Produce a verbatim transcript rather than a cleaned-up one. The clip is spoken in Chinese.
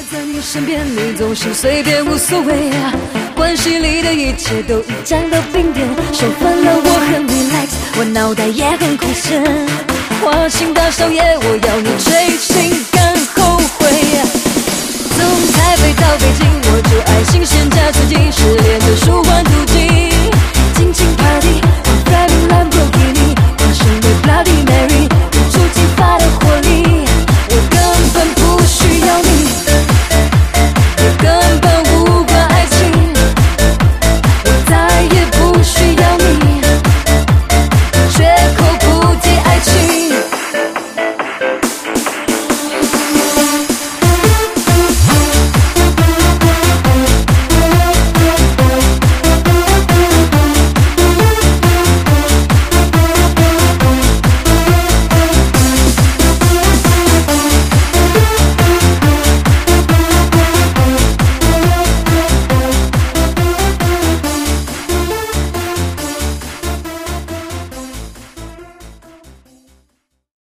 在你身边，你总是随便无所谓啊。关系里的一切都已降到冰点，手烦了我很 relax， 我脑袋也很空闲。花心大少爷，我要你追寻更后悔。从台北到北京，我就爱新鲜加刺激。